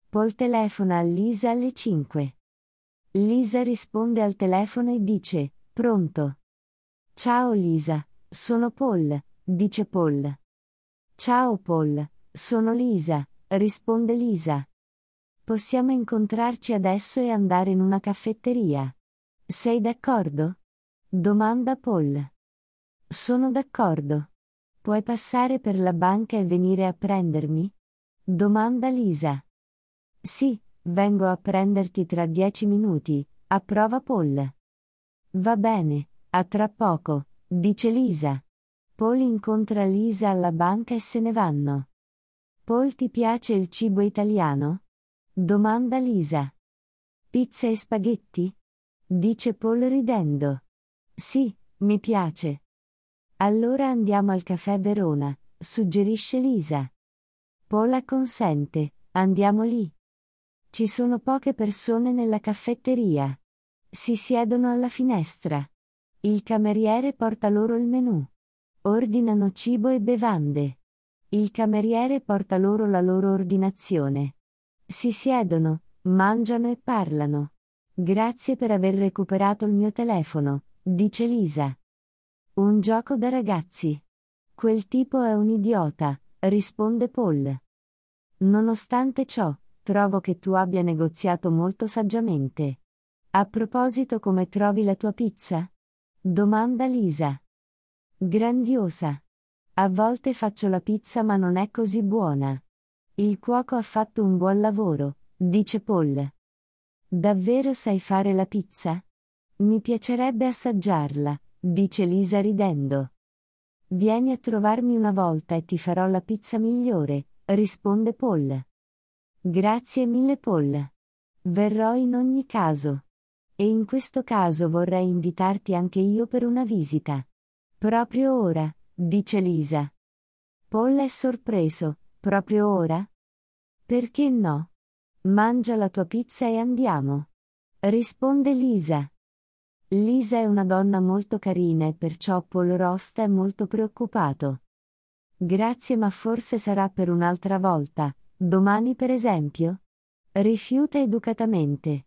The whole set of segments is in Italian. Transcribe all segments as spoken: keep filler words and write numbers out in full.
Paul telefona a Lisa alle cinque. Lisa risponde al telefono e dice: pronto? Ciao Lisa, sono Paul, dice Paul. Ciao Paul, sono Lisa, risponde Lisa. Possiamo incontrarci adesso e andare in una caffetteria. Sei d'accordo? Domanda Paul. Sono d'accordo. Puoi passare per la banca e venire a prendermi? Domanda Lisa. Sì, vengo a prenderti tra dieci minuti, approva Paul. Va bene, a tra poco, dice Lisa. Paul incontra Lisa alla banca e se ne vanno. Paul, ti piace il cibo italiano? Domanda Lisa. Pizza e spaghetti? Dice Paul ridendo. Sì, mi piace. Allora andiamo al caffè Verona, suggerisce Lisa. Paul acconsente, andiamo lì. Ci sono poche persone nella caffetteria. Si siedono alla finestra. Il cameriere porta loro il menù. Ordinano cibo e bevande. Il cameriere porta loro la loro ordinazione. Si siedono, mangiano e parlano. Grazie per aver recuperato il mio telefono, dice Lisa. Un gioco da ragazzi. Quel tipo è un idiota, risponde Paul. Nonostante ciò, trovo che tu abbia negoziato molto saggiamente. A proposito, come trovi la tua pizza? Domanda Lisa. Grandiosa. A volte faccio la pizza ma non è così buona. Il cuoco ha fatto un buon lavoro, dice Paul. Davvero sai fare la pizza? Mi piacerebbe assaggiarla, dice Lisa ridendo. Vieni a trovarmi una volta e ti farò la pizza migliore, risponde Paul. Grazie mille Paul. Verrò in ogni caso. E in questo caso vorrei invitarti anche io per una visita. Proprio ora, dice Lisa. Paul è sorpreso, proprio ora? Perché no? Mangia la tua pizza e andiamo. Risponde Lisa. Lisa è una donna molto carina e perciò Paul Rost è molto preoccupato. Grazie, ma forse sarà per un'altra volta, domani per esempio? Rifiuta educatamente.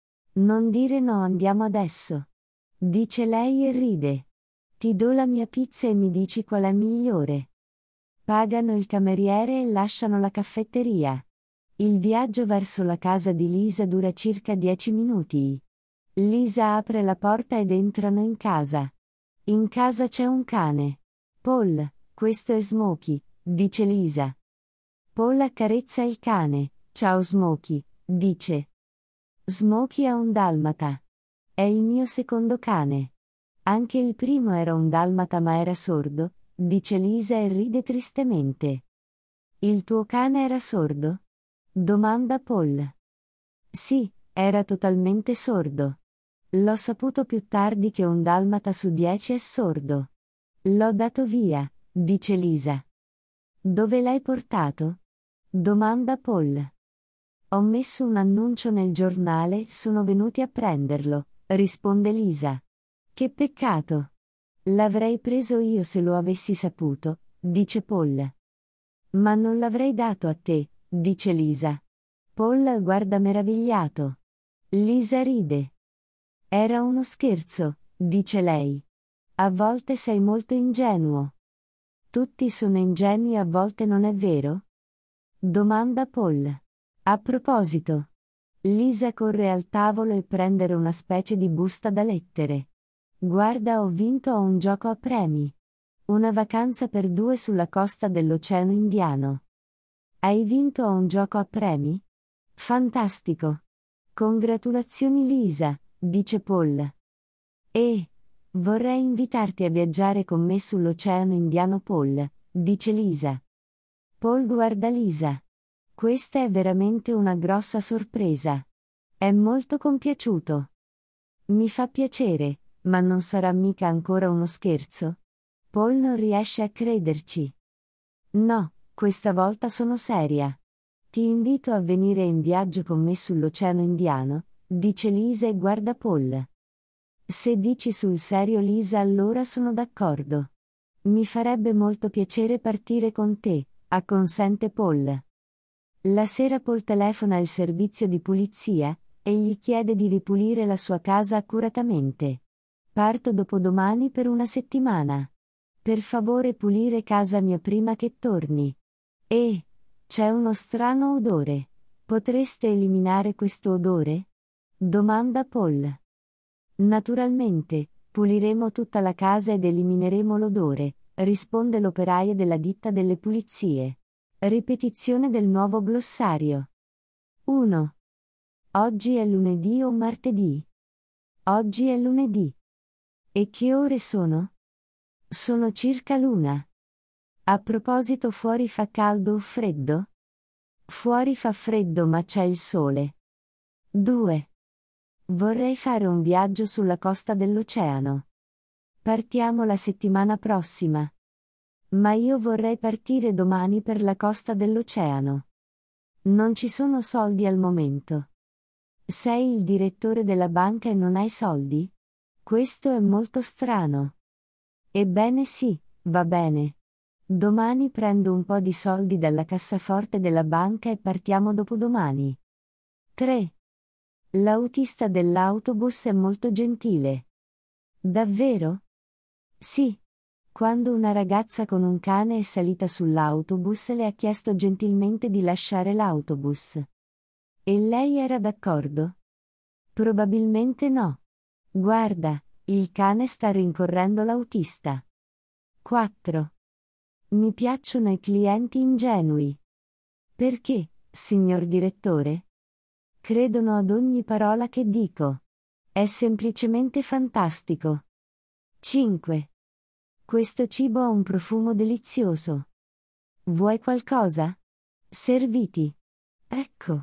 Non dire no, andiamo adesso. Dice lei e ride. Ti do la mia pizza e mi dici qual è migliore. Pagano il cameriere e lasciano la caffetteria. Il viaggio verso la casa di Lisa dura circa dieci minuti. Lisa apre la porta ed entrano in casa. In casa c'è un cane. Paul, questo è Smokey, dice Lisa. Paul accarezza il cane. Ciao Smokey, dice. Smokey è un dalmata. È il mio secondo cane. Anche il primo era un dalmata ma era sordo, dice Lisa e ride tristemente. Il tuo cane era sordo? Domanda Paul. Sì, era totalmente sordo. L'ho saputo più tardi che un dalmata su dieci è sordo. L'ho dato via, dice Lisa. Dove l'hai portato? Domanda Paul. Ho messo un annuncio nel giornale, sono venuti a prenderlo, risponde Lisa. Che peccato. L'avrei preso io se lo avessi saputo, dice Paul. Ma non l'avrei dato a te, dice Lisa. Paul guarda meravigliato. Lisa ride. Era uno scherzo, dice lei. A volte sei molto ingenuo. Tutti sono ingenui, a volte non è vero? Domanda Paul. A proposito. Lisa corre al tavolo e prende una specie di busta da lettere. Guarda, ho vinto a un gioco a premi. Una vacanza per due sulla costa dell'Oceano Indiano. Hai vinto a un gioco a premi? Fantastico. Congratulazioni Lisa, dice Paul. E vorrei invitarti a viaggiare con me sull'Oceano Indiano Paul, dice Lisa. Paul guarda Lisa. Questa è veramente una grossa sorpresa. È molto compiaciuto. Mi fa piacere, ma non sarà mica ancora uno scherzo? Paul non riesce a crederci. No, questa volta sono seria. Ti invito a venire in viaggio con me sull'Oceano Indiano, dice Lisa e guarda Paul. Se dici sul serio Lisa, allora sono d'accordo. Mi farebbe molto piacere partire con te, acconsente Paul. La sera Paul telefona al servizio di pulizia e gli chiede di ripulire la sua casa accuratamente. Parto dopodomani per una settimana. Per favore pulire casa mia prima che torni. E c'è uno strano odore. Potreste eliminare questo odore? Domanda Paul. Naturalmente, puliremo tutta la casa ed elimineremo l'odore, risponde l'operaia della ditta delle pulizie. Ripetizione del nuovo glossario. uno. Oggi è lunedì o martedì? Oggi è lunedì. E che ore sono? Sono circa l'una. A proposito, fuori fa caldo o freddo? Fuori fa freddo ma c'è il sole. due. Vorrei fare un viaggio sulla costa dell'oceano. Partiamo la settimana prossima. Ma io vorrei partire domani per la costa dell'oceano. Non ci sono soldi al momento. Sei il direttore della banca e non hai soldi? Questo è molto strano. Ebbene sì, va bene. Domani prendo un po' di soldi dalla cassaforte della banca e partiamo dopodomani. tre. L'autista dell'autobus è molto gentile. Davvero? Sì. Quando una ragazza con un cane è salita sull'autobus le ha chiesto gentilmente di lasciare l'autobus. E lei era d'accordo? Probabilmente no. Guarda, il cane sta rincorrendo l'autista. quattro. Mi piacciono i clienti ingenui. Perché, signor direttore? Credono ad ogni parola che dico. È semplicemente fantastico. cinque. Questo cibo ha un profumo delizioso. Vuoi qualcosa? Serviti. Ecco.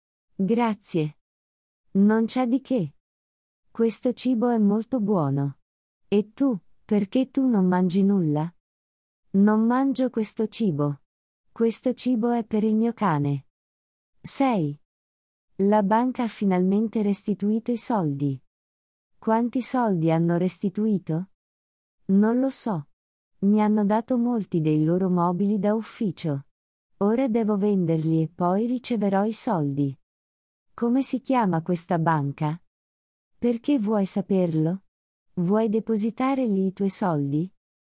Grazie. Non c'è di che. Questo cibo è molto buono. E tu, perché tu non mangi nulla? Non mangio questo cibo. Questo cibo è per il mio cane. sei. La banca ha finalmente restituito i soldi. Quanti soldi hanno restituito? Non lo so. Mi hanno dato molti dei loro mobili da ufficio. Ora devo venderli e poi riceverò i soldi. Come si chiama questa banca? Perché vuoi saperlo? Vuoi depositare lì i tuoi soldi?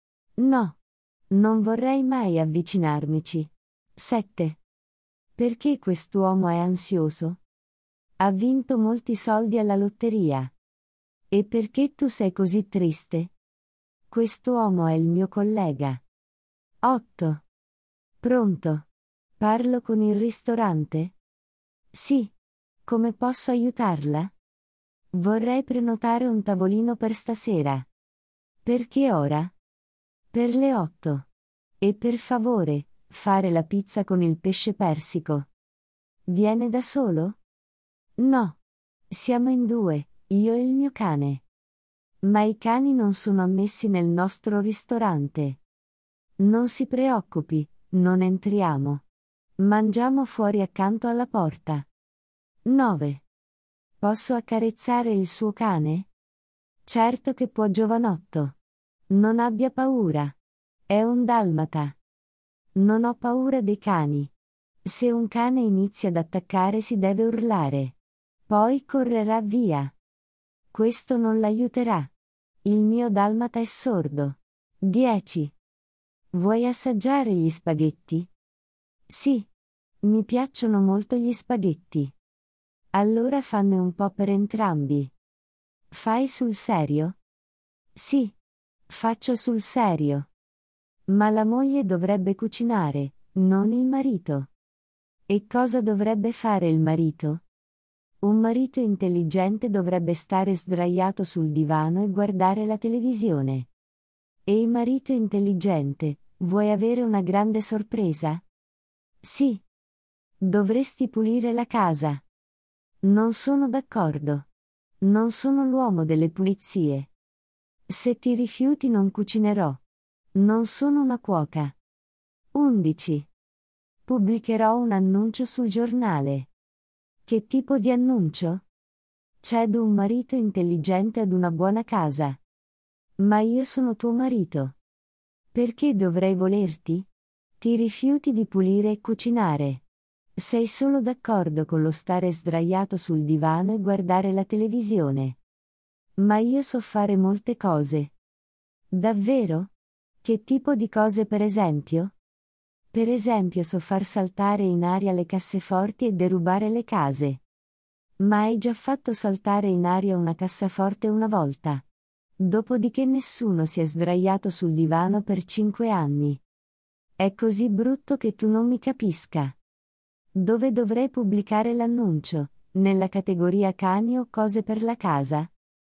No. Non vorrei mai avvicinarmici. sette. Perché quest'uomo è ansioso? Ha vinto molti soldi alla lotteria. E perché tu sei così triste? Quest'uomo è il mio collega. otto. Pronto? Parlo con il ristorante? Sì. Come posso aiutarla? Vorrei prenotare un tavolino per stasera. Per che ora? Per le otto. E per favore, fare la pizza con il pesce persico. Viene da solo? No. Siamo in due, io e il mio cane. Ma i cani non sono ammessi nel nostro ristorante. Non si preoccupi, non entriamo. Mangiamo fuori accanto alla porta. nove. Posso accarezzare il suo cane? Certo che può, giovanotto. Non abbia paura. È un dalmata. Non ho paura dei cani. Se un cane inizia ad attaccare si deve urlare. Poi correrà via. Questo non l'aiuterà. Il mio dalmata è sordo. dieci. Vuoi assaggiare gli spaghetti? Sì. Mi piacciono molto gli spaghetti. Allora fanne un po' per entrambi. Fai sul serio? Sì. Faccio sul serio. Ma la moglie dovrebbe cucinare, non il marito. E cosa dovrebbe fare il marito? Un marito intelligente dovrebbe stare sdraiato sul divano e guardare la televisione. E il marito intelligente, vuoi avere una grande sorpresa? Sì. Dovresti pulire la casa. Non sono d'accordo. Non sono l'uomo delle pulizie. Se ti rifiuti non cucinerò. Non sono una cuoca. undici. Pubblicherò un annuncio sul giornale. Che tipo di annuncio? Cedo un marito intelligente ad una buona casa. Ma io sono tuo marito. Perché dovrei volerti? Ti rifiuti di pulire e cucinare. Sei solo d'accordo con lo stare sdraiato sul divano e guardare la televisione. Ma io so fare molte cose. Davvero? Che tipo di cose per esempio? Per esempio so far saltare in aria le casseforti e derubare le case. Ma hai già fatto saltare in aria una cassaforte una volta? Dopodiché nessuno si è sdraiato sul divano per cinque anni. È così brutto che tu non mi capisca. Dove dovrei pubblicare l'annuncio? Nella categoria cani o cose per la casa?